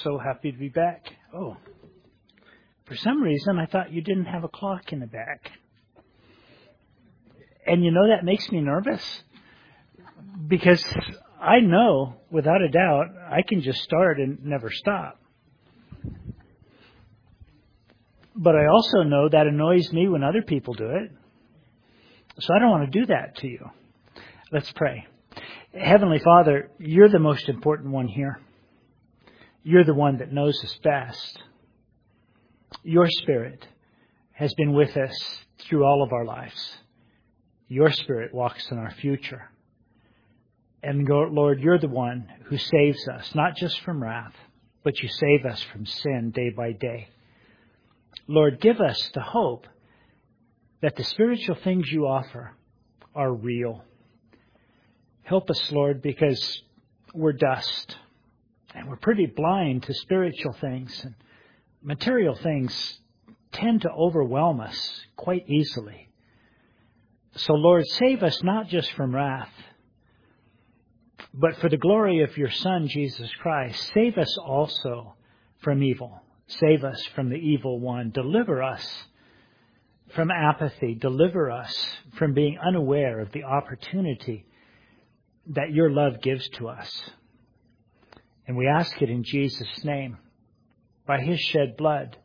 so happy to be back. Oh, for some reason I thought you didn't have a clock in the back. And you know, that makes me nervous because I know without a doubt I can just start and never stop. But I also know that annoys me when other people do it. So I don't want to do that to you. Let's pray. Heavenly Father, you're the most important one here. You're the one that knows us best. Your Spirit has been with us through all of our lives. Your Spirit walks in our future. And Lord, you're the one who saves us, not just from wrath, but you save us from sin day by day. Lord, give us the hope that the spiritual things you offer are real. Help us, Lord, because we're dust and we're pretty blind to spiritual things. And material things tend to overwhelm us quite easily. So, Lord, save us not just from wrath, but for the glory of your Son, Jesus Christ. Save us also from evil. Save us from the evil one. Deliver us from apathy. Deliver us from being unaware of the opportunity that your love gives to us. And we ask it in Jesus' name, by his shed blood,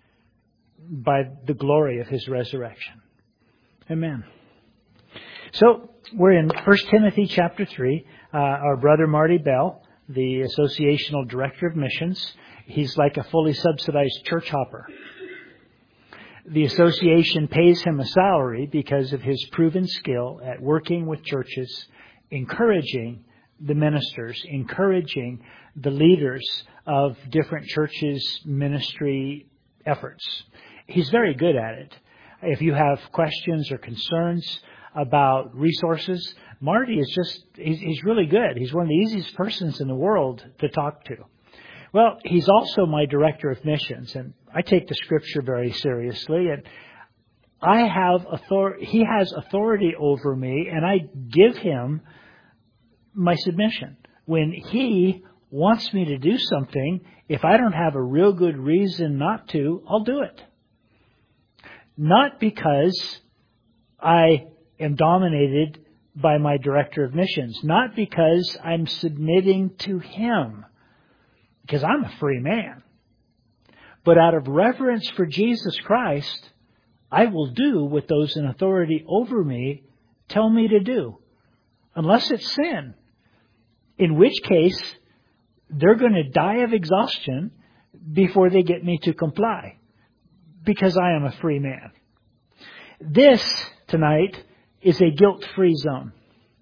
by the glory of his resurrection. Amen. So we're in 1 Timothy chapter 3. Our brother Marty Bell, the Associational Director of Missions, he's like a fully subsidized church hopper. The association pays him a salary because of his proven skill at working with churches, encouraging the ministers, encouraging the leaders of different churches' ministry efforts. He's very good at it. If you have questions or concerns about resources, Marty is he's really good. He's one of the easiest persons in the world to talk to. Well, he's also my director of missions, and I take the scripture very seriously, and he has authority over me, and I give him my submission. When he wants me to do something, if I don't have a real good reason not to, I'll do it. Not because I am dominated by my director of missions, not because I'm submitting to him, because I'm a free man. But out of reverence for Jesus Christ, I will do what those in authority over me tell me to do, unless it's sin, in which case they're going to die of exhaustion before they get me to comply, because I am a free man. This, tonight, is a guilt-free zone.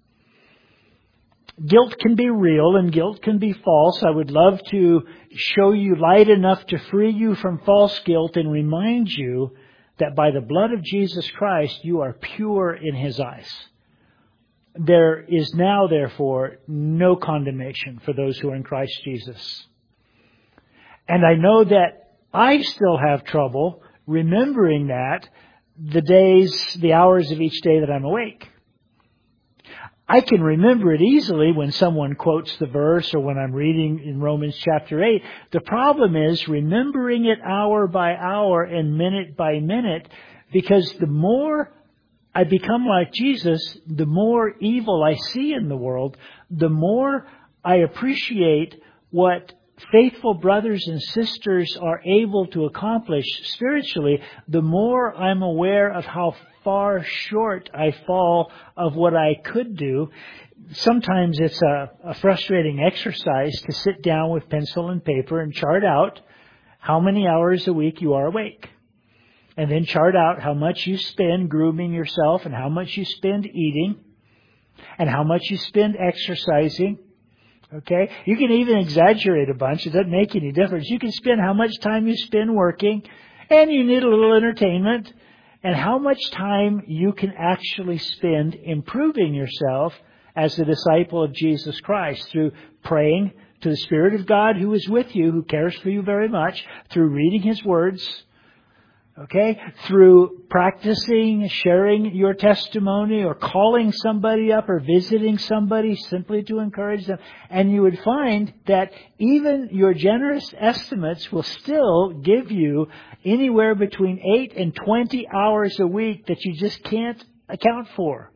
Guilt can be real and guilt can be false. I would love to show you light enough to free you from false guilt and remind you that by the blood of Jesus Christ, you are pure in his eyes. There is now, therefore, no condemnation for those who are in Christ Jesus. And I know that I still have trouble remembering that the hours of each day that I'm awake. I can remember it easily when someone quotes the verse or when I'm reading in Romans chapter 8. The problem is remembering it hour by hour and minute by minute, because the more I become like Jesus, the more evil I see in the world, the more I appreciate what faithful brothers and sisters are able to accomplish spiritually, the more I'm aware of how far short I fall of what I could do. Sometimes it's a frustrating exercise to sit down with pencil and paper and chart out how many hours a week you are awake. And then chart out how much you spend grooming yourself and how much you spend eating and how much you spend exercising. Okay? You can even exaggerate a bunch. It doesn't make any difference. You can spend how much time you spend working, and you need a little entertainment, and how much time you can actually spend improving yourself as a disciple of Jesus Christ through praying to the Spirit of God who is with you, who cares for you very much, through reading his words, Okay? Through practicing, sharing your testimony, or calling somebody up, or visiting somebody simply to encourage them. And you would find that even your generous estimates will still give you anywhere between 8 and 20 hours a week that you just can't account for.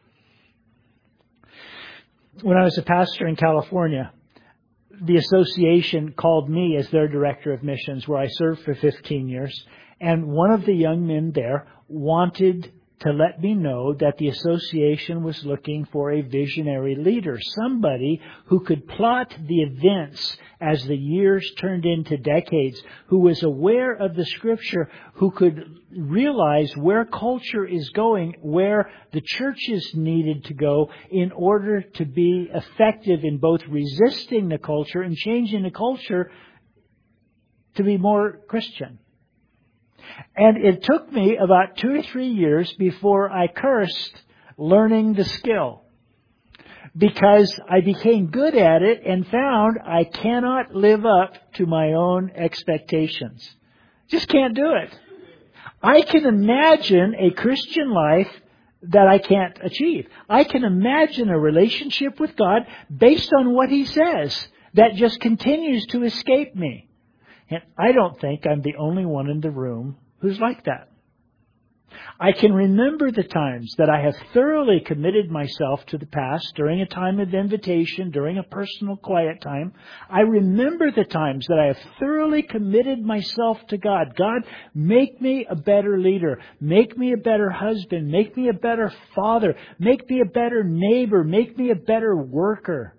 When I was a pastor in California, the association called me as their director of missions, where I served for 15 years. And one of the young men there wanted to let me know that the association was looking for a visionary leader, somebody who could plot the events as the years turned into decades, who was aware of the Scripture, who could realize where culture is going, where the churches needed to go in order to be effective in both resisting the culture and changing the culture to be more Christian. And it took me about 2 or 3 years before I cursed learning the skill, because I became good at it and found I cannot live up to my own expectations. Just can't do it. I can imagine a Christian life that I can't achieve. I can imagine a relationship with God based on what He says that just continues to escape me. And I don't think I'm the only one in the room who's like that. I can remember the times that I have thoroughly committed myself to the past during a time of invitation, during a personal quiet time. I remember the times that I have thoroughly committed myself to God. God, make me a better leader. Make me a better husband. Make me a better father. Make me a better neighbor. Make me a better worker.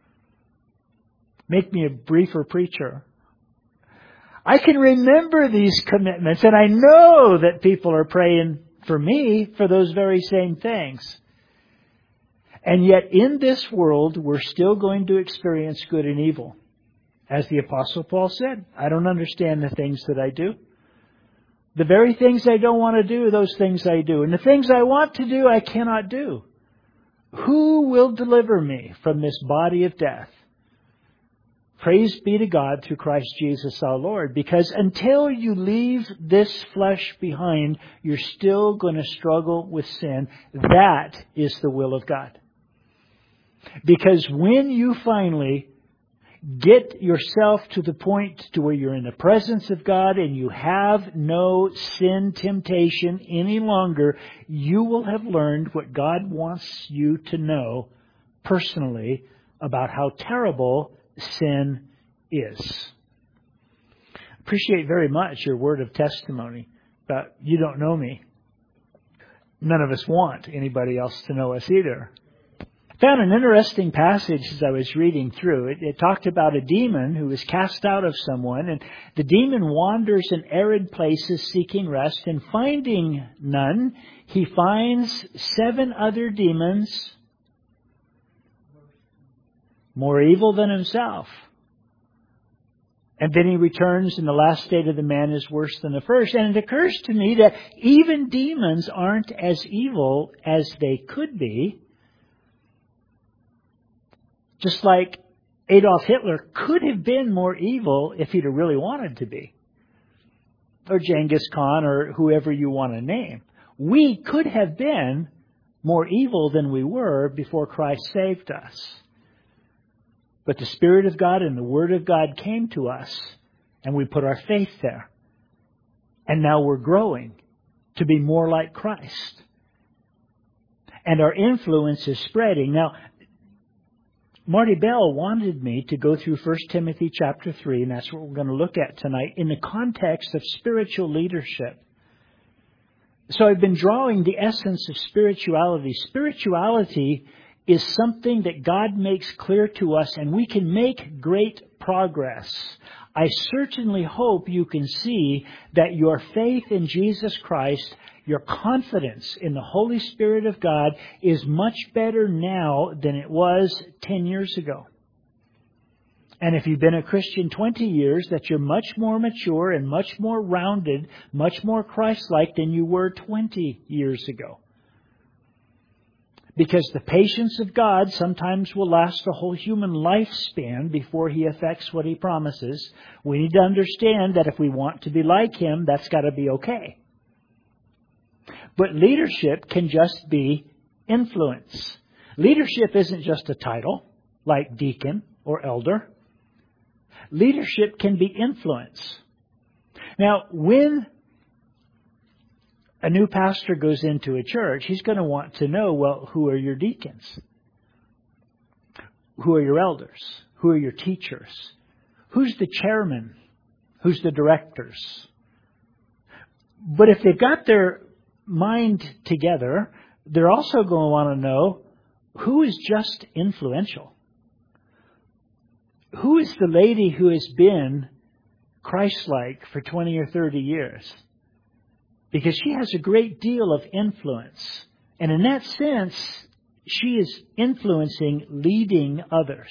Make me a briefer preacher. I can remember these commitments, and I know that people are praying for me for those very same things. And yet in this world, we're still going to experience good and evil. As the Apostle Paul said, I don't understand the things that I do. The very things I don't want to do, those things I do. And the things I want to do, I cannot do. Who will deliver me from this body of death? Praise be to God through Christ Jesus our Lord. Because until you leave this flesh behind, you're still going to struggle with sin. That is the will of God. Because when you finally get yourself to the point to where you're in the presence of God and you have no sin temptation any longer, you will have learned what God wants you to know personally about how terrible sin is. Appreciate very much your word of testimony, but you don't know me. None of us want anybody else to know us either. I found an interesting passage as I was reading through it. It talked about a demon who was cast out of someone, and the demon wanders in arid places seeking rest, and finding none, he finds 7 other demons more evil than himself. And then he returns, and the last state of the man is worse than the first. And it occurs to me that even demons aren't as evil as they could be. Just like Adolf Hitler could have been more evil if he'd have really wanted to be. Or Genghis Khan, or whoever you want to name. We could have been more evil than we were before Christ saved us. But the Spirit of God and the Word of God came to us, and we put our faith there. And now we're growing to be more like Christ. And our influence is spreading. Now, Marty Bell wanted me to go through 1 Timothy chapter 3, and that's what we're going to look at tonight, in the context of spiritual leadership. So I've been drawing the essence of spirituality. Spirituality is something that God makes clear to us, and we can make great progress. I certainly hope you can see that your faith in Jesus Christ, your confidence in the Holy Spirit of God, is much better now than it was 10 years ago. And if you've been a Christian 20 years, that you're much more mature and much more rounded, much more Christ-like than you were 20 years ago. Because the patience of God sometimes will last a whole human lifespan before He effects what He promises. We need to understand that if we want to be like Him, that's got to be okay. But leadership can just be influence. Leadership isn't just a title, like deacon or elder. Leadership can be influence. Now, when a new pastor goes into a church, he's going to want to know, well, who are your deacons? Who are your elders? Who are your teachers? Who's the chairman? Who's the directors? But if they've got their mind together, they're also going to want to know who is just influential. Who is the lady who has been Christ-like for 20 or 30 years? Because she has a great deal of influence. And in that sense, she is influencing, leading others.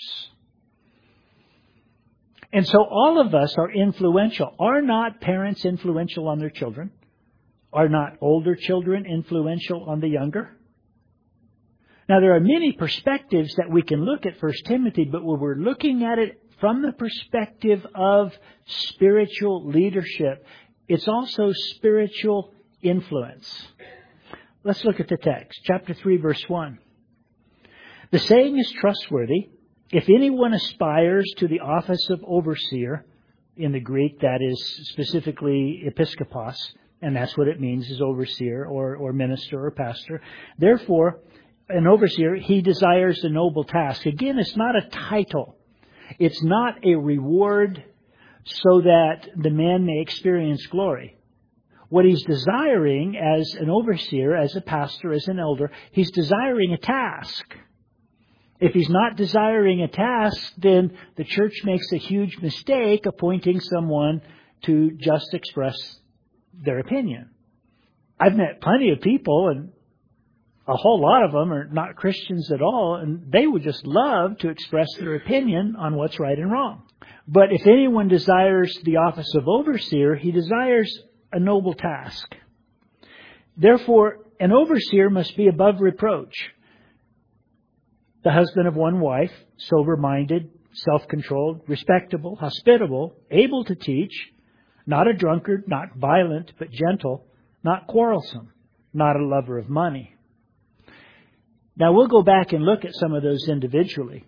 And so all of us are influential. Are not parents influential on their children? Are not older children influential on the younger? Now, there are many perspectives that we can look at 1 Timothy, but when we're looking at it from the perspective of spiritual leadership, it's also spiritual influence. Let's look at the text. Chapter 3, verse 1. The saying is trustworthy. If anyone aspires to the office of overseer, in the Greek that is specifically episkopos, and that's what it means, is overseer or minister or pastor. Therefore, an overseer, he desires a noble task. Again, it's not a title. It's not a reward so that the man may experience glory. What he's desiring as an overseer, as a pastor, as an elder, he's desiring a task. If he's not desiring a task, then the church makes a huge mistake appointing someone to just express their opinion. I've met plenty of people, and a whole lot of them are not Christians at all, and they would just love to express their opinion on what's right and wrong. But if anyone desires the office of overseer, he desires a noble task. Therefore, an overseer must be above reproach, the husband of one wife, sober-minded, self-controlled, respectable, hospitable, able to teach, not a drunkard, not violent, but gentle, not quarrelsome, not a lover of money. Now, we'll go back and look at some of those individually.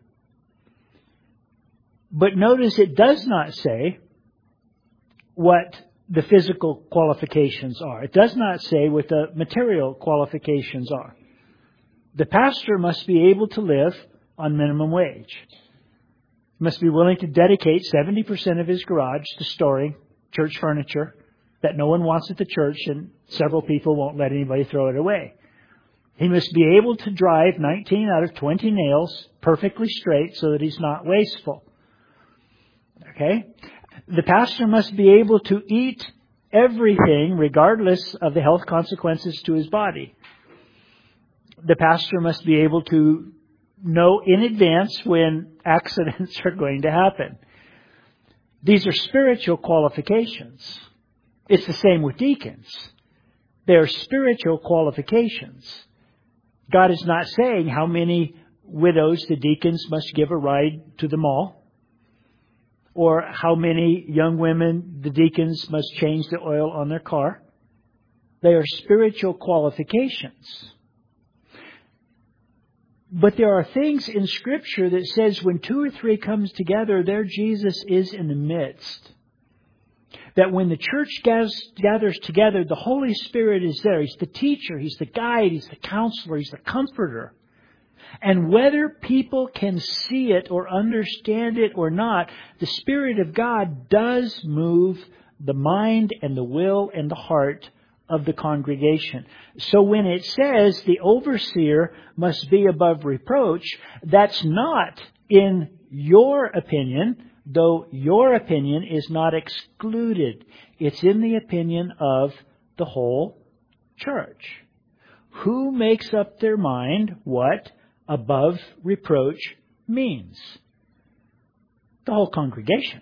But notice it does not say what the physical qualifications are. It does not say what the material qualifications are. The pastor must be able to live on minimum wage. He must be willing to dedicate 70% of his garage to storing church furniture that no one wants at the church, and several people won't let anybody throw it away. He must be able to drive 19 out of 20 nails perfectly straight so that he's not wasteful. Okay? The pastor must be able to eat everything regardless of the health consequences to his body. The pastor must be able to know in advance when accidents are going to happen. These are spiritual qualifications. It's the same with deacons. They are spiritual qualifications. God is not saying how many widows the deacons must give a ride to the mall, or how many young women the deacons must change the oil on their car. They are spiritual qualifications. But there are things in Scripture that says when 2 or 3 comes together, there Jesus is in the midst. That when the church gathers together, the Holy Spirit is there. He's the teacher, He's the guide, He's the counselor, He's the comforter. And whether people can see it or understand it or not, the Spirit of God does move the mind and the will and the heart of the congregation. So when it says the overseer must be above reproach, that's not in your opinion, though your opinion is not excluded. It's in the opinion of the whole church. Who makes up their mind what above reproach means? The whole congregation.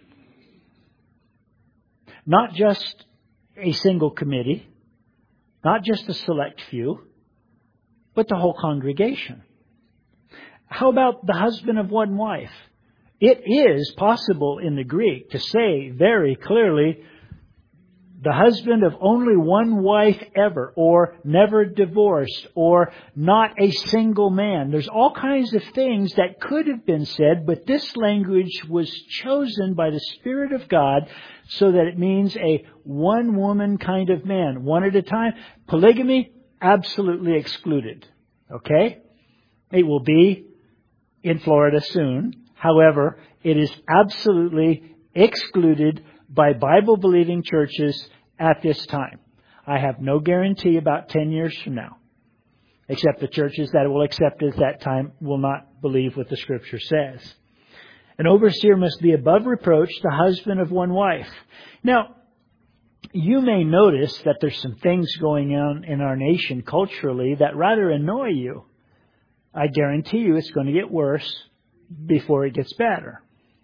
Not just a single committee, not just a select few, but the whole congregation. How about the husband of one wife? It is possible in the Greek to say very clearly, the husband of only one wife ever, or never divorced, or not a single man. There's all kinds of things that could have been said, but this language was chosen by the Spirit of God so that it means a one-woman kind of man, one at a time. Polygamy, absolutely excluded. Okay? It will be in Florida soon. However, it is absolutely excluded by Bible-believing churches at this time. I have no guarantee about 10 years from now, except the churches that will accept it at that time will not believe what the Scripture says. An overseer must be above reproach, the husband of one wife. Now, you may notice that there's some things going on in our nation culturally that rather annoy you. I guarantee you it's going to get worse before it gets better.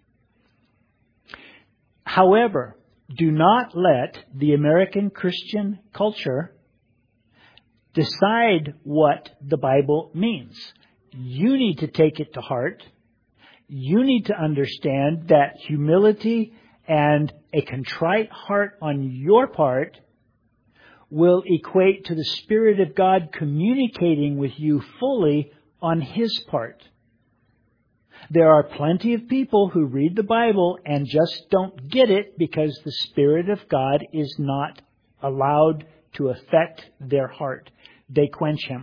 However, do not let the American Christian culture decide what the Bible means. You need to take it to heart. You need to understand that humility and a contrite heart on your part will equate to the Spirit of God communicating with you fully on His part. There are plenty of people who read the Bible and just don't get it because the Spirit of God is not allowed to affect their heart. They quench Him.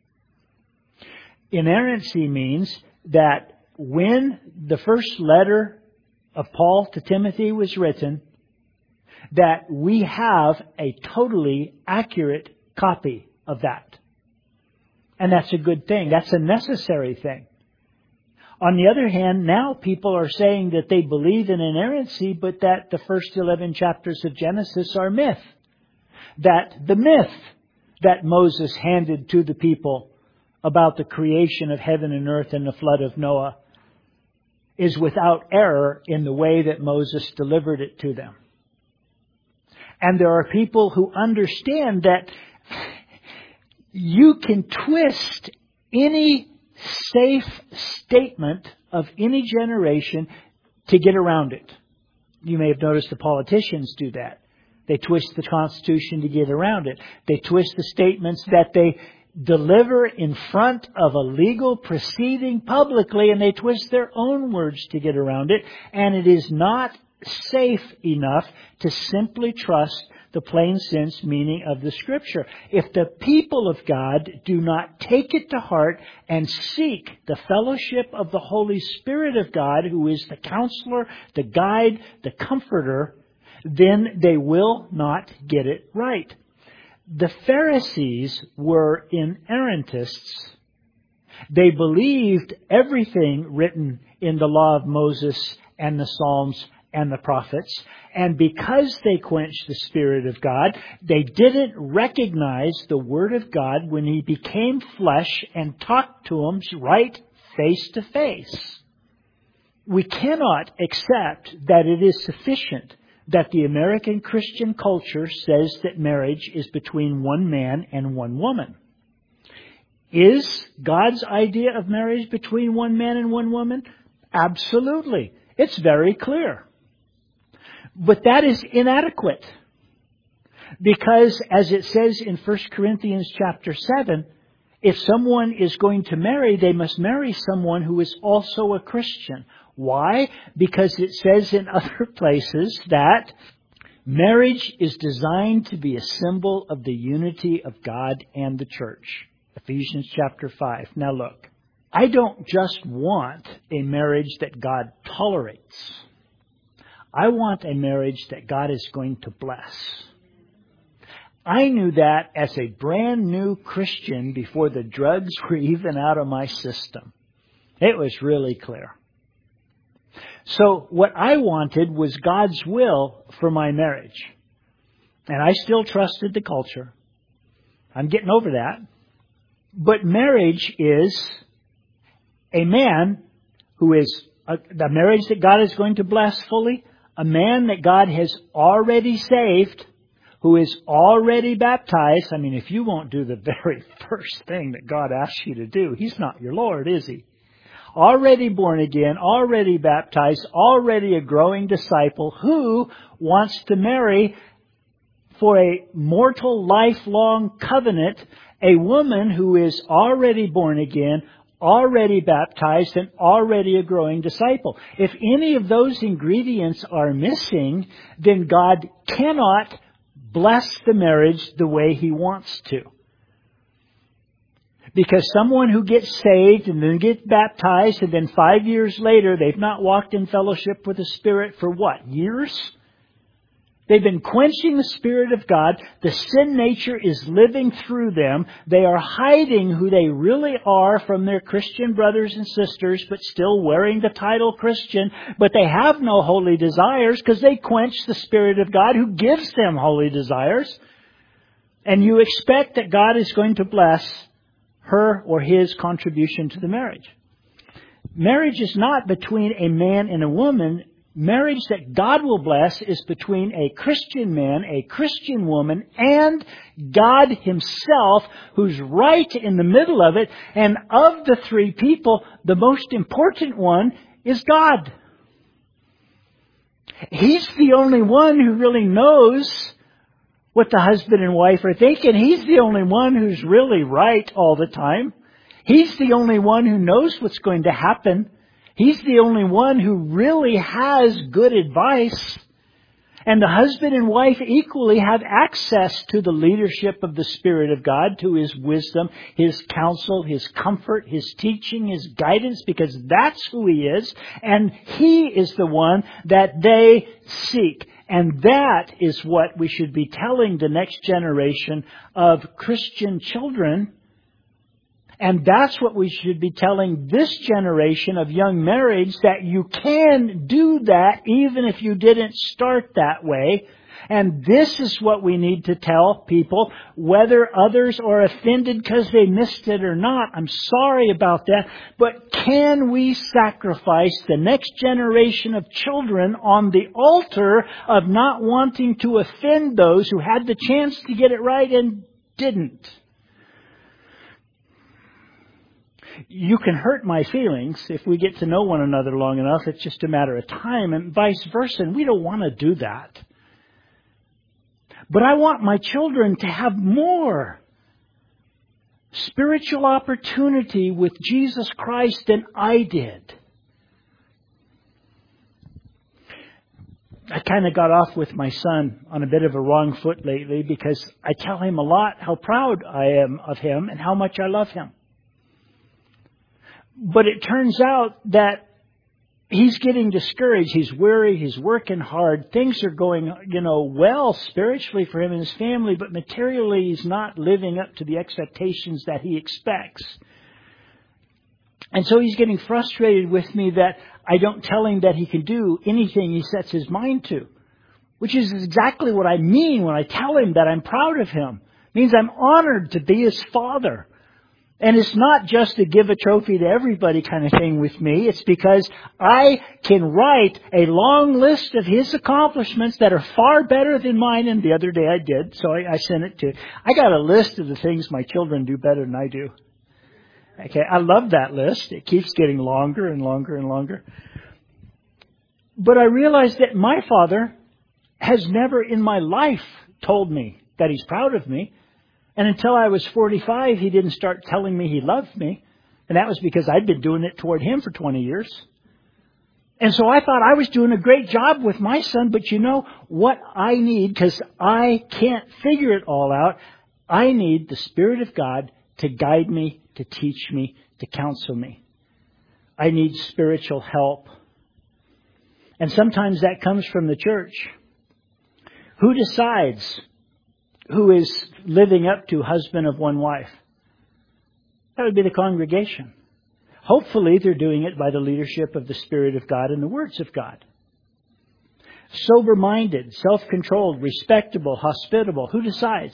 Inerrancy means that when the first letter of Paul to Timothy was written, that we have a totally accurate copy of that. And that's a good thing. That's a necessary thing. On the other hand, now people are saying that they believe in inerrancy, but that the first 11 chapters of Genesis are myth. That the myth that Moses handed to the people about the creation of heaven and earth and the flood of Noah is without error in the way that Moses delivered it to them. And there are people who understand that you can twist any safe statement of any generation to get around it. You may have noticed the politicians do that. They twist the Constitution to get around it. They twist the statements that they deliver in front of a legal proceeding publicly, and they twist their own words to get around it. And it is not safe enough to simply trust the plain sense meaning of the Scripture. If the people of God do not take it to heart and seek the fellowship of the Holy Spirit of God, who is the counselor, the guide, the comforter, then they will not get it right. The Pharisees were inerrantists. They believed everything written in the law of Moses and the Psalms and the prophets. And because they quenched the Spirit of God, they didn't recognize the Word of God when He became flesh and talked to them right face to face. We cannot accept that it is sufficient that the American Christian culture says that marriage is between one man and one woman. Is God's idea of marriage between one man and one woman? Absolutely. It's very clear. But that is inadequate. Because as it says in 1 Corinthians chapter 7, if someone is going to marry, they must marry someone who is also a Christian. Why? Because it says in other places that marriage is designed to be a symbol of the unity of God and the church. Ephesians chapter 5. Now look, I don't just want a marriage that God tolerates. I want a marriage that God is going to bless. I knew that as a brand new Christian before the drugs were even out of my system. It was really clear. So what I wanted was God's will for my marriage. And I still trusted the culture. I'm getting over that. But marriage is a man who is the marriage that God is going to bless fully, a man that God has already saved, who is already baptized. I mean, if you won't do the very first thing that God asks you to do, He's not your Lord, is He? Already born again, already baptized, already a growing disciple who wants to marry for a mortal lifelong covenant a woman who is already born again, already baptized, and already a growing disciple. If any of those ingredients are missing, then God cannot bless the marriage the way He wants to. Because someone who gets saved and then gets baptized and then 5 years later they've not walked in fellowship with the Spirit for what? Years? They've been quenching the Spirit of God. The sin nature is living through them. They are hiding who they really are from their Christian brothers and sisters, but still wearing the title Christian. But they have no holy desires because they quench the Spirit of God who gives them holy desires. And you expect that God is going to bless her or his contribution to the marriage. Marriage is not between a man and a woman. Marriage that God will bless is between a Christian man, a Christian woman, and God Himself, who's right in the middle of it. And of the three people, the most important one is God. He's the only one who really knows what the husband and wife are thinking. He's the only one who's really right all the time. He's the only one who knows what's going to happen. He's the only one who really has good advice. And the husband and wife equally have access to the leadership of the Spirit of God, to His wisdom, His counsel, His comfort, His teaching, His guidance, because that's who He is. And He is the one that they seek. And that is what we should be telling the next generation of Christian children. And that's what we should be telling this generation of young marrieds, that you can do that even if you didn't start that way. And this is what we need to tell people, whether others are offended because they missed it or not. I'm sorry about that. But can we sacrifice the next generation of children on the altar of not wanting to offend those who had the chance to get it right and didn't? You can hurt my feelings if we get to know one another long enough. It's just a matter of time, and vice versa. And we don't want to do that. But I want my children to have more spiritual opportunity with Jesus Christ than I did. I kind of got off with my son on a bit of a wrong foot lately, because I tell him a lot how proud I am of him and how much I love him. But it turns out that he's getting discouraged. He's weary. He's working hard. Things are going, well spiritually for him and his family, but materially he's not living up to the expectations that he expects. And so he's getting frustrated with me that I don't tell him that he can do anything he sets his mind to, which is exactly what I mean when I tell him that I'm proud of him. It means I'm honored to be his father. And it's not just to give a trophy to everybody kind of thing with me. It's because I can write a long list of his accomplishments that are far better than mine. And the other day I did, so I sent it to. I got a list of the things my children do better than I do. Okay, I love that list. It keeps getting longer and longer and longer. But I realized that my father has never in my life told me that he's proud of me. And until I was 45, he didn't start telling me he loved me. And that was because I'd been doing it toward him for 20 years. And so I thought I was doing a great job with my son. But you know what I need, because I can't figure it all out, I need the Spirit of God to guide me, to teach me, to counsel me. I need spiritual help. And sometimes that comes from the church. Who decides who is living up to husband of one wife? That would be the congregation. Hopefully they're doing it by the leadership of the Spirit of God and the words of God. Sober-minded, self-controlled, respectable, hospitable. Who decides?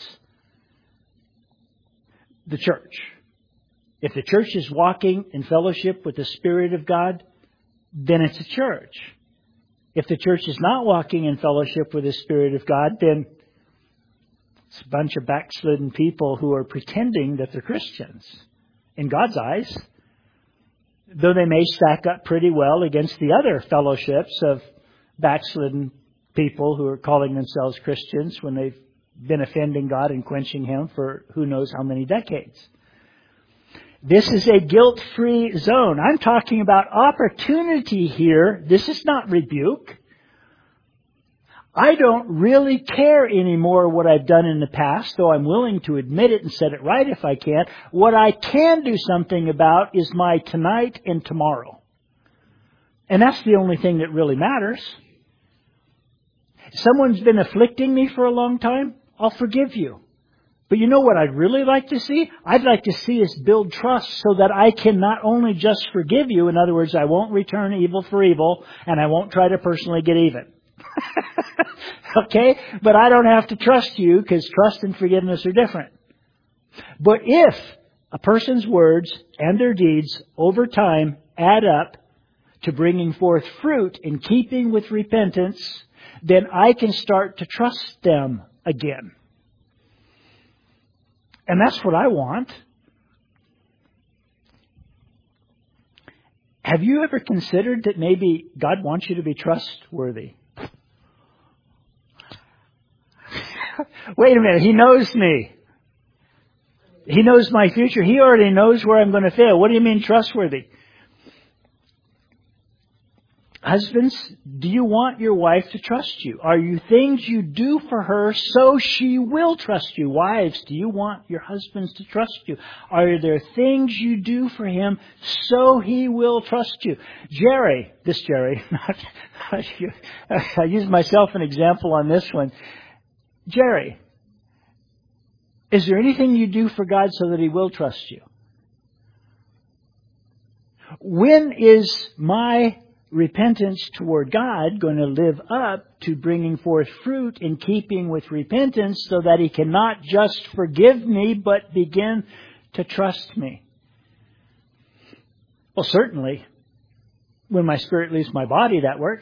The church. If the church is walking in fellowship with the Spirit of God, then it's a church. If the church is not walking in fellowship with the Spirit of God, then It's a bunch of backslidden people who are pretending that they're Christians in God's eyes, though they may stack up pretty well against the other fellowships of backslidden people who are calling themselves Christians when they've been offending God and quenching Him for who knows how many decades. This is a guilt-free zone. I'm talking about opportunity here. This is not rebuke. I don't really care anymore what I've done in the past, though I'm willing to admit it and set it right if I can. What I can do something about is my tonight and tomorrow. And that's the only thing that really matters. Someone's been afflicting me for a long time, I'll forgive you. But you know what I'd really like to see? I'd like to see us build trust so that I can not only just forgive you, in other words, I won't return evil for evil, and I won't try to personally get even. Okay? But I don't have to trust you because trust and forgiveness are different. But if a person's words and their deeds over time add up to bringing forth fruit in keeping with repentance, then I can start to trust them again. And that's what I want. Have you ever considered that maybe God wants you to be trustworthy? Wait a minute, He knows me. He knows my future. He already knows where I'm going to fail. What do you mean trustworthy? Husbands, do you want your wife to trust you? Are you things you do for her so she will trust you? Wives, do you want your husbands to trust you? Are there things you do for him so he will trust you? Jerry, I use myself an example on this one. Jerry, is there anything you do for God so that He will trust you? When is my repentance toward God going to live up to bringing forth fruit in keeping with repentance so that He can not just forgive me but begin to trust me? Well, certainly, when my spirit leaves my body, that works.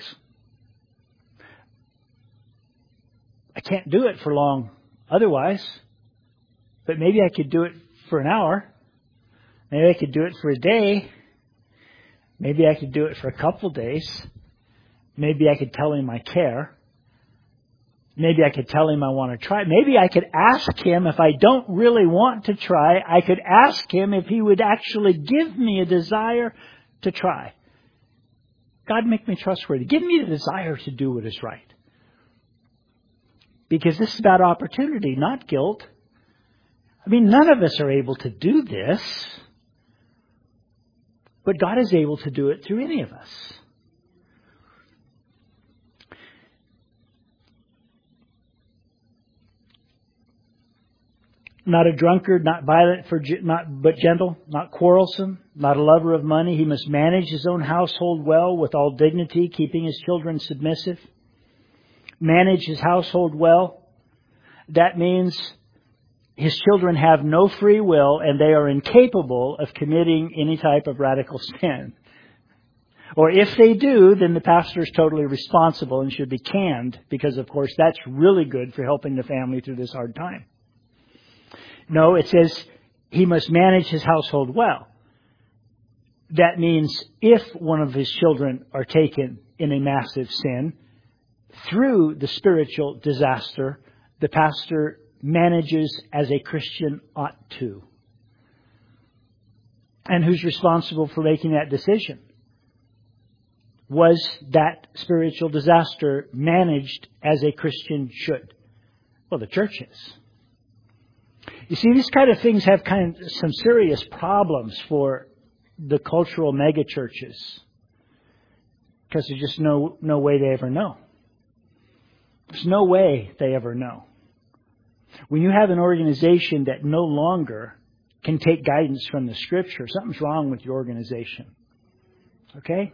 I can't do it for long otherwise, but maybe I could do it for an hour. Maybe I could do it for a day. Maybe I could do it for a couple days. Maybe I could tell Him I care. Maybe I could tell Him I want to try. Maybe I could ask Him if I don't really want to try. I could ask Him if He would actually give me a desire to try. God, make me trustworthy. Give me the desire to do what is right. Because this is about opportunity, not guilt. I mean, none of us are able to do this. But God is able to do it through any of us. Not a drunkard, not violent, but gentle, not quarrelsome, not a lover of money. He must manage his own household well with all dignity, keeping his children submissive. Manage his household well. That means his children have no free will and they are incapable of committing any type of radical sin. Or if they do, then the pastor is totally responsible and should be canned because, of course, that's really good for helping the family through this hard time. No, it says he must manage his household well. That means if one of his children are taken in a massive sin, through the spiritual disaster, the pastor manages as a Christian ought to. And who's responsible for making that decision? Was that spiritual disaster managed as a Christian should? Well, the church is. You see, these kind of things have kind of some serious problems for the cultural megachurches because there's just no way they ever know. There's no way they ever know. When you have an organization that no longer can take guidance from the Scripture, something's wrong with your organization. Okay?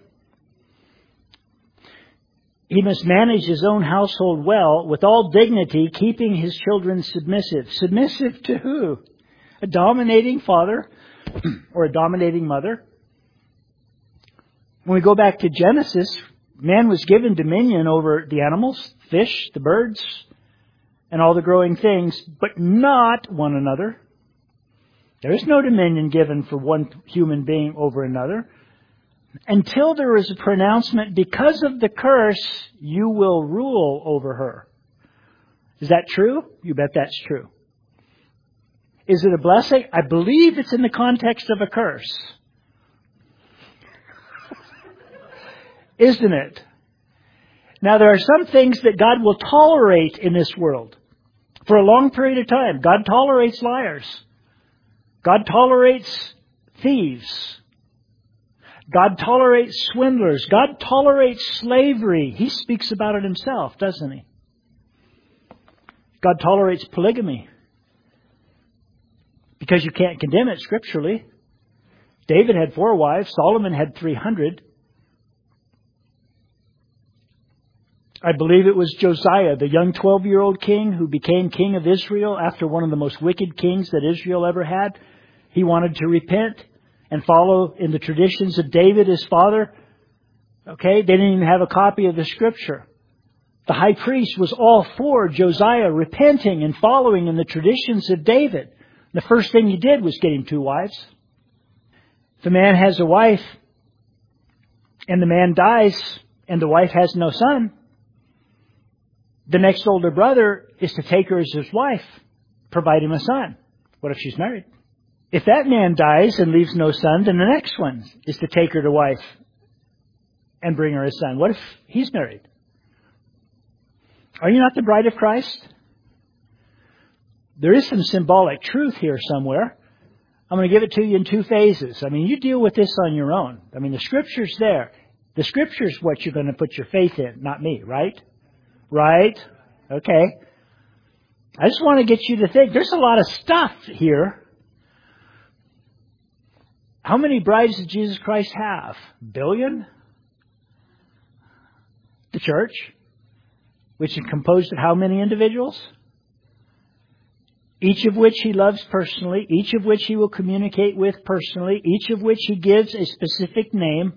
He must manage his own household well, with all dignity, keeping his children submissive. Submissive to who? A dominating father or a dominating mother? When we go back to Genesis, man was given dominion over the animals, fish, the birds, and all the growing things, but not one another. There is no dominion given for one human being over another. Until there is a pronouncement, because of the curse, you will rule over her. Is that true? You bet that's true. Is it a blessing? I believe it's in the context of a curse. Isn't it? Now, there are some things that God will tolerate in this world for a long period of time. God tolerates liars. God tolerates thieves. God tolerates swindlers. God tolerates slavery. He speaks about it himself, doesn't he? God tolerates polygamy because you can't condemn it scripturally. David had 4 wives. Solomon had 300. I believe it was Josiah, the young 12-year-old king who became king of Israel after one of the most wicked kings that Israel ever had. He wanted to repent and follow in the traditions of David, his father. Okay, they didn't even have a copy of the scripture. The high priest was all for Josiah repenting and following in the traditions of David. The first thing he did was get him 2 wives. If a man has a wife and the man dies and the wife has no son, the next older brother is to take her as his wife, provide him a son. What if she's married? If that man dies and leaves no son, then the next one is to take her to wife and bring her a son. What if he's married? Are you not the bride of Christ? There is some symbolic truth here somewhere. I'm going to give it to you in 2 phases. I mean, you deal with this on your own. I mean, the Scripture's there. The Scripture's what you're going to put your faith in, not me, right? Right? Okay. I just want to get you to think. There's a lot of stuff here. How many brides does Jesus Christ have? 1 billion? The church, which is composed of how many individuals? Each of which he loves personally, each of which he will communicate with personally, each of which he gives a specific name.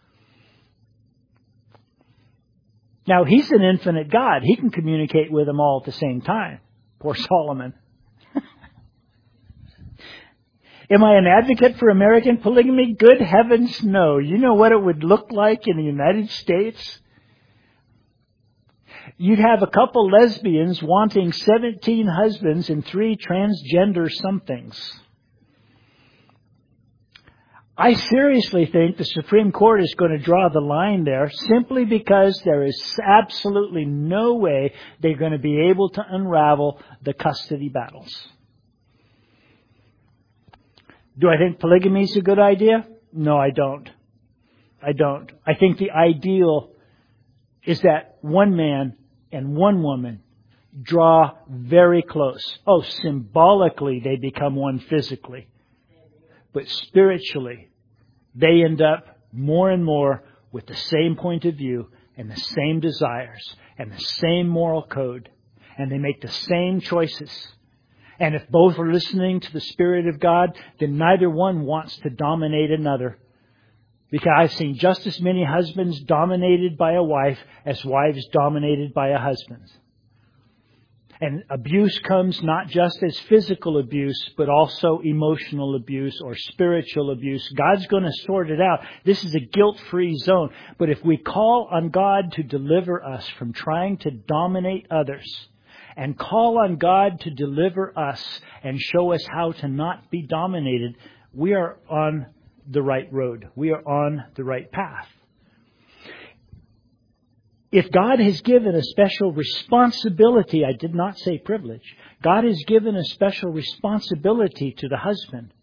Now, he's an infinite God. He can communicate with them all at the same time. Poor Solomon. Am I an advocate for American polygamy? Good heavens, no. You know what it would look like in the United States? You'd have a couple lesbians wanting 17 husbands and 3 transgender somethings. I seriously think the Supreme Court is going to draw the line there simply because there is absolutely no way they're going to be able to unravel the custody battles. Do I think polygamy is a good idea? No, I don't. I think the ideal is that one man and one woman draw very close. Oh, symbolically they become one physically. But spiritually, they end up more and more with the same point of view and the same desires and the same moral code. And they make the same choices. And if both are listening to the Spirit of God, then neither one wants to dominate another. Because I've seen just as many husbands dominated by a wife as wives dominated by a husband. And abuse comes not just as physical abuse, but also emotional abuse or spiritual abuse. God's going to sort it out. This is a guilt-free zone. But if we call on God to deliver us from trying to dominate others, and call on God to deliver us and show us how to not be dominated, we are on the right road. We are on the right path. If God has given a special responsibility, I did not say privilege, God has given a special responsibility to the husband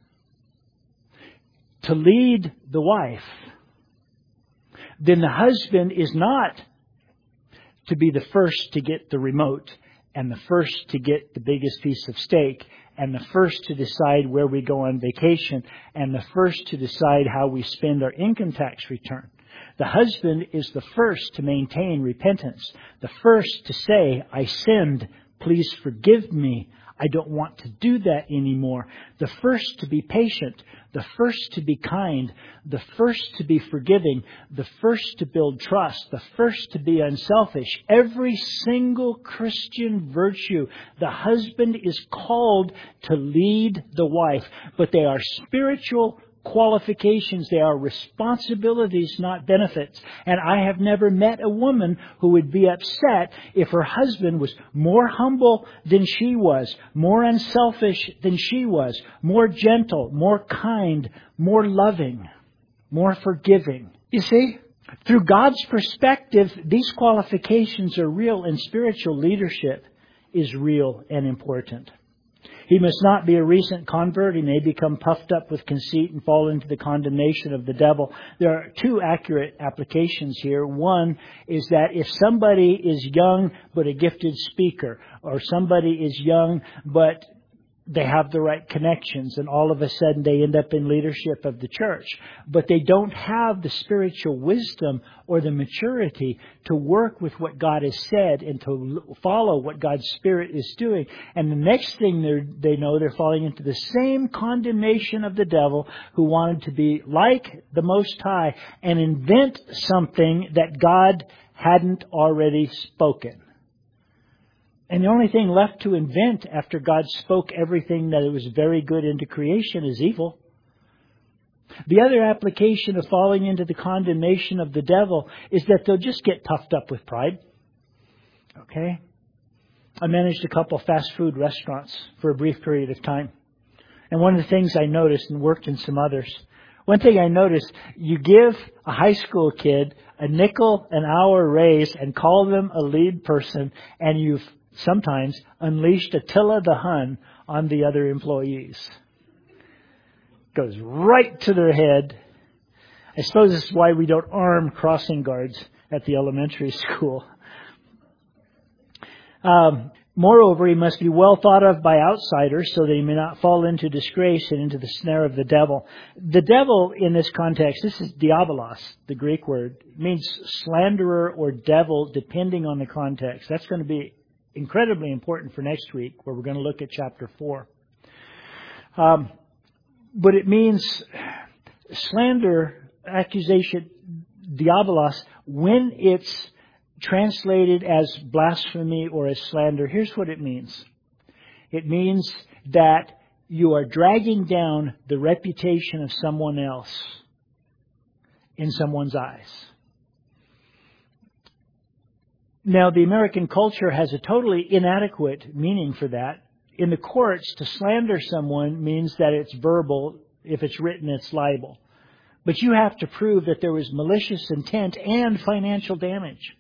to lead the wife, then the husband is not to be the first to get the remote and the first to get the biggest piece of steak and the first to decide where we go on vacation and the first to decide how we spend our income tax return. The husband is the first to maintain repentance, the first to say, I sinned, please forgive me, I don't want to do that anymore. The first to be patient, the first to be kind, the first to be forgiving, the first to build trust, the first to be unselfish. Every single Christian virtue, the husband is called to lead the wife, but they are spiritual qualifications. They are responsibilities, not benefits. And I have never met a woman who would be upset if her husband was more humble than she was, more unselfish than she was, more gentle, more kind, more loving, more forgiving. You see, through God's perspective, these qualifications are real, and spiritual leadership is real and important. He must not be a recent convert. He may become puffed up with conceit and fall into the condemnation of the devil. There are two accurate applications here. One is that if somebody is young but a gifted speaker, or somebody is young but they have the right connections, and all of a sudden they end up in leadership of the church, but they don't have the spiritual wisdom or the maturity to work with what God has said and to follow what God's Spirit is doing. And the next thing they know, they're falling into the same condemnation of the devil, who wanted to be like the Most High and invent something that God hadn't already spoken. And the only thing left to invent after God spoke everything that it was very good into creation is evil. The other application of falling into the condemnation of the devil is that they'll just get puffed up with pride. Okay? I managed a couple fast food restaurants for a brief period of time. And one of the things I noticed, and worked in some others, one thing I noticed, you give a high school kid a nickel an hour raise and call them a lead person, and you've sometimes unleashed Attila the Hun on the other employees. Goes right to their head. I suppose this is why we don't arm crossing guards at the elementary school. Moreover, he must be well thought of by outsiders so that he may not fall into disgrace and into the snare of the devil. The devil in this context, this is diabolos, the Greek word, means slanderer or devil depending on the context. That's going to be incredibly important for next week, where we're going to look at chapter 4. But it means slander, accusation, diabolos, when it's translated as blasphemy or as slander. Here's what it means. It means that you are dragging down the reputation of someone else in someone's eyes. Now, the American culture has a totally inadequate meaning for that. In the courts, to slander someone means that it's verbal. If it's written, it's libel. But you have to prove that there was malicious intent and financial damage.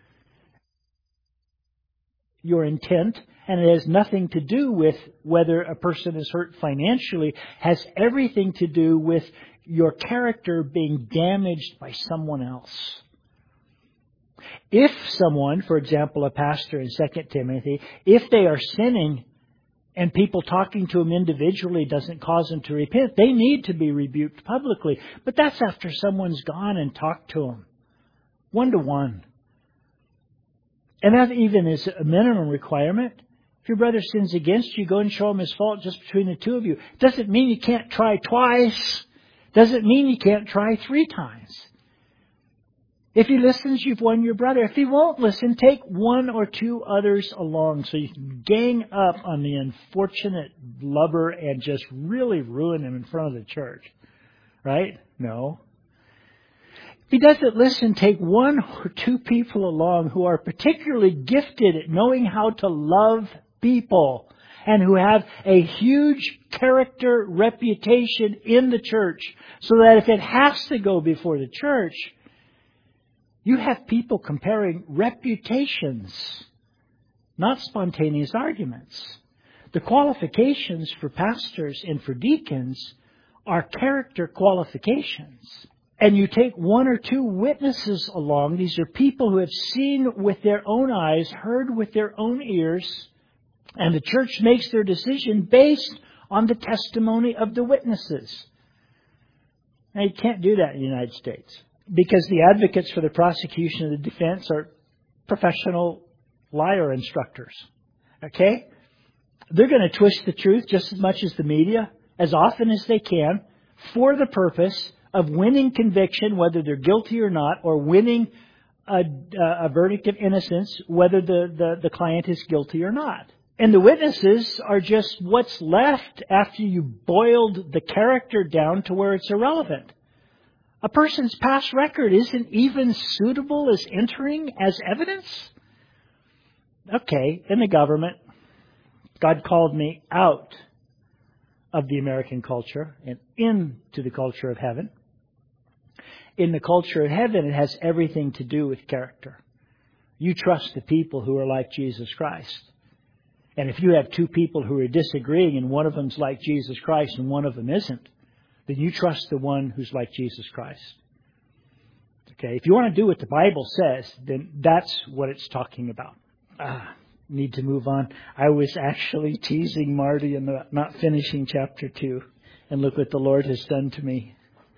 Your intent, and it has nothing to do with whether a person is hurt financially, has everything to do with your character being damaged by someone else. If someone, for example, a pastor in 2 Timothy, if they are sinning and people talking to them individually doesn't cause them to repent, they need to be rebuked publicly. But that's after someone's gone and talked to them, one-to-one. And that even is a minimum requirement. If your brother sins against you, go and show him his fault just between the two of you. Doesn't mean you can't try twice. Doesn't mean you can't try 3 times. If he listens, you've won your brother. If he won't listen, take 1 or 2 others along so you can gang up on the unfortunate lover and just really ruin him in front of the church. Right? No. If he doesn't listen, take 1 or 2 people along who are particularly gifted at knowing how to love people and who have a huge character reputation in the church, so that if it has to go before the church, you have people comparing reputations, not spontaneous arguments. The qualifications for pastors and for deacons are character qualifications. And you take 1 or 2 witnesses along. These are people who have seen with their own eyes, heard with their own ears, and the church makes their decision based on the testimony of the witnesses. Now, you can't do that in the United States, because the advocates for the prosecution and the defense are professional liar instructors. Okay? They're going to twist the truth just as much as the media, as often as they can, for the purpose of winning conviction, whether they're guilty or not, or winning a verdict of innocence, whether the client is guilty or not. And the witnesses are just what's left after you boiled the character down to where it's irrelevant. A person's past record isn't even suitable as entering as evidence. Okay, in the government, God called me out of the American culture and into the culture of heaven. In the culture of heaven, it has everything to do with character. You trust the people who are like Jesus Christ. And if you have two people who are disagreeing and one of them's like Jesus Christ and one of them isn't, then you trust the one who's like Jesus Christ. Okay, if you want to do what the Bible says, then that's what it's talking about. Need to move on. I was actually teasing Marty and not finishing chapter 2. And look what the Lord has done to me.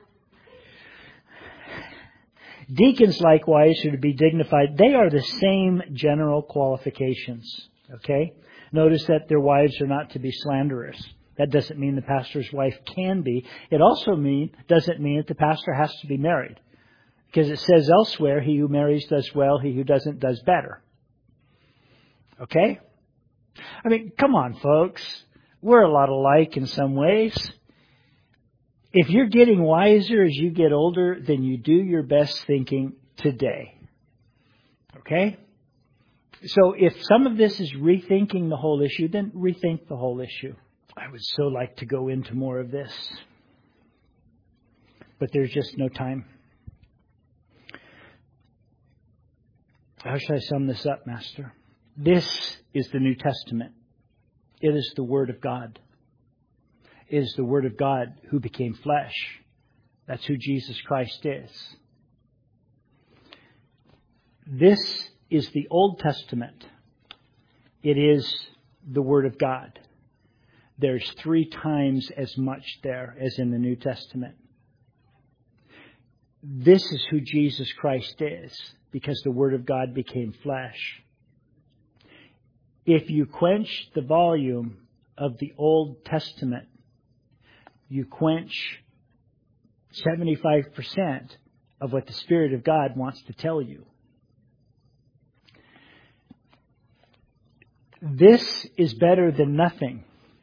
Deacons likewise are to be dignified. They are the same general qualifications. Okay? Notice that their wives are not to be slanderers. That doesn't mean the pastor's wife can be. It also doesn't mean that the pastor has to be married. Because it says elsewhere, he who marries does well, he who doesn't does better. Okay? I mean, come on, folks. We're a lot alike in some ways. If you're getting wiser as you get older, then you do your best thinking today. Okay? So if some of this is rethinking the whole issue, then rethink the whole issue. I would so like to go into more of this. But there's just no time. How should I sum this up, Master? This is the New Testament. It is the Word of God. It is the Word of God who became flesh. That's who Jesus Christ is. This is the Old Testament. It is the Word of God. There's 3 times as much there as in the New Testament. This is who Jesus Christ is, because the Word of God became flesh. If you quench the volume of the Old Testament, you quench 75% of what the Spirit of God wants to tell you. This is better than nothing.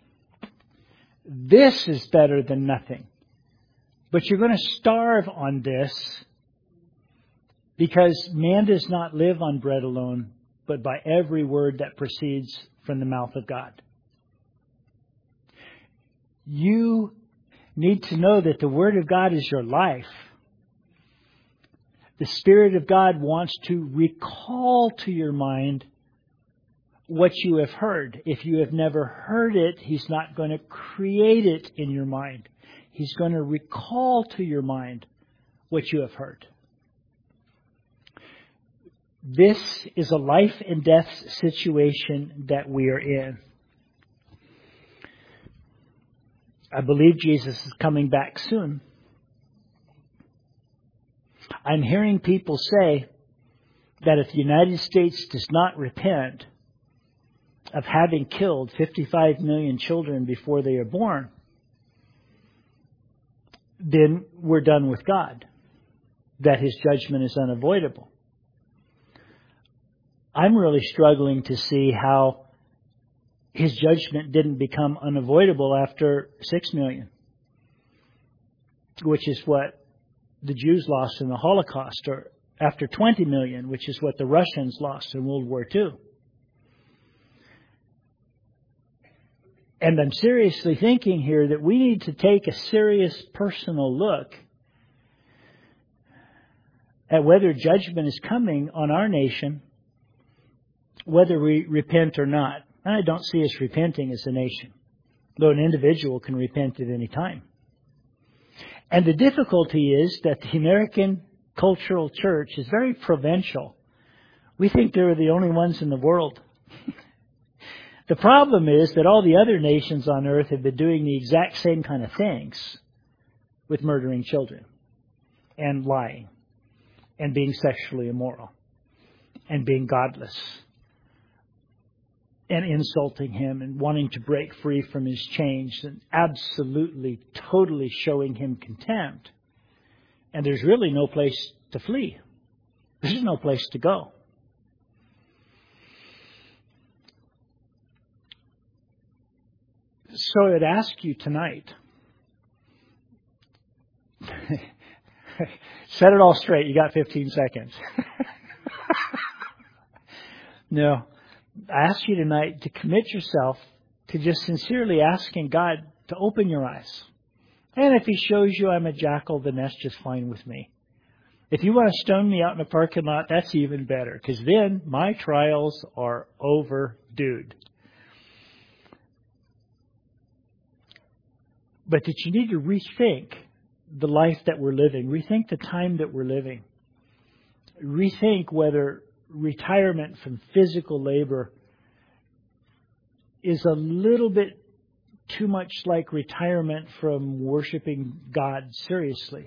This is better than nothing. But you're going to starve on this, because man does not live on bread alone, but by every word that proceeds from the mouth of God. You need to know that the Word of God is your life. The Spirit of God wants to recall to your mind what you have heard. If you have never heard it, He's not going to create it in your mind. He's going to recall to your mind what you have heard. This is a life and death situation that we are in. I believe Jesus is coming back soon. I'm hearing people say that if the United States does not repent of having killed 55 million children before they are born, then we're done with God, that His judgment is unavoidable. I'm really struggling to see how His judgment didn't become unavoidable after 6 million, which is what the Jews lost in the Holocaust, or after 20 million, which is what the Russians lost in World War II. And I'm seriously thinking here that we need to take a serious personal look at whether judgment is coming on our nation, whether we repent or not. And I don't see us repenting as a nation, though an individual can repent at any time. And the difficulty is that the American cultural church is very provincial. We think they're the only ones in the world. The problem is that all the other nations on earth have been doing the exact same kind of things with murdering children and lying and being sexually immoral and being godless and insulting him and wanting to break free from his chains and absolutely, totally showing him contempt. And there's really no place to flee. There's no place to go. So I'd ask you tonight, set it all straight. You got 15 seconds. No, I ask you tonight to commit yourself to just sincerely asking God to open your eyes. And if He shows you I'm a jackal, then that's just fine with me. If you want to stone me out in a parking lot, that's even better, because then my trials are overdue. But that you need to rethink the life that we're living, rethink the time that we're living, rethink whether retirement from physical labor is a little bit too much like retirement from worshiping God seriously.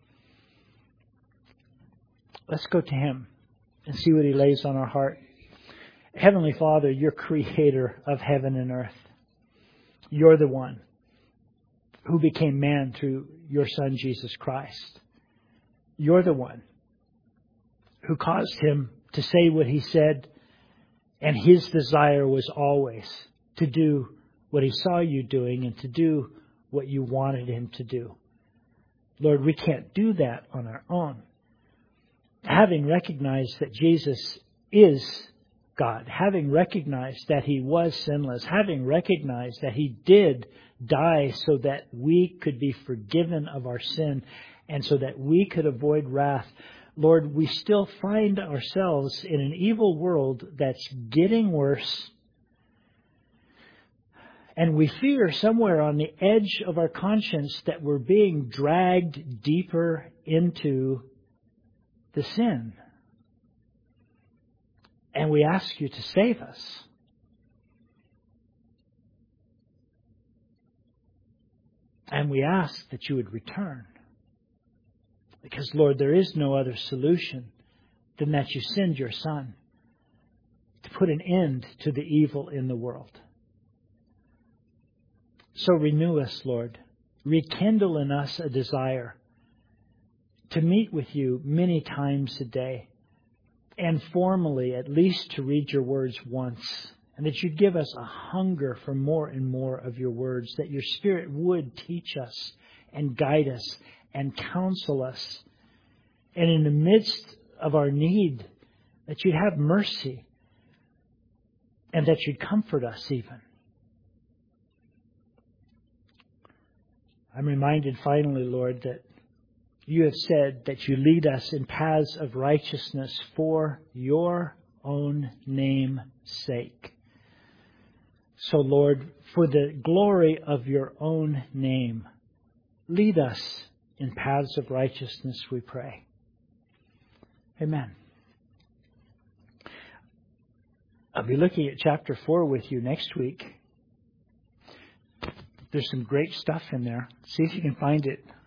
Let's go to Him and see what He lays on our heart. Heavenly Father, You're creator of heaven and earth. You're the one who became man through Your Son, Jesus Christ. You're the one who caused Him to say what He said, and His desire was always to do what He saw You doing and to do what You wanted Him to do. Lord, we can't do that on our own. Having recognized that Jesus is God, having recognized that He was sinless, having recognized that He did die so that we could be forgiven of our sin and so that we could avoid wrath, Lord, we still find ourselves in an evil world that's getting worse. And we fear somewhere on the edge of our conscience that we're being dragged deeper into the sin. And we ask You to save us. And we ask that You would return. Because, Lord, there is no other solution than that You send Your Son to put an end to the evil in the world. So renew us, Lord. Rekindle in us a desire to meet with You many times a day, and formally at least to read Your words once, and that You'd give us a hunger for more and more of Your words, that Your Spirit would teach us and guide us and counsel us, and in the midst of our need, that You'd have mercy and that You'd comfort us even. I'm reminded finally, Lord, that You have said that You lead us in paths of righteousness for Your own name's sake. So, Lord, for the glory of Your own name, lead us in paths of righteousness, we pray. Amen. I'll be looking at chapter 4 with you next week. There's some great stuff in there. See if you can find it